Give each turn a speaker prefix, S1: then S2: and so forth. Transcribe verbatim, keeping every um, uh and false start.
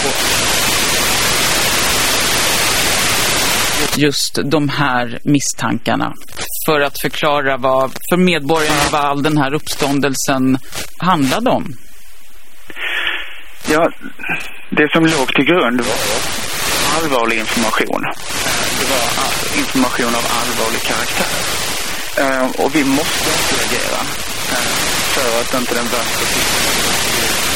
S1: just de här misstankarna för att förklara vad för medborgarna vad all den här uppståndelsen handlade om?
S2: Ja, det som låg till grund var allvarlig information. Det var information av allvarlig karaktär. Och vi måste reagera för att inte den värsta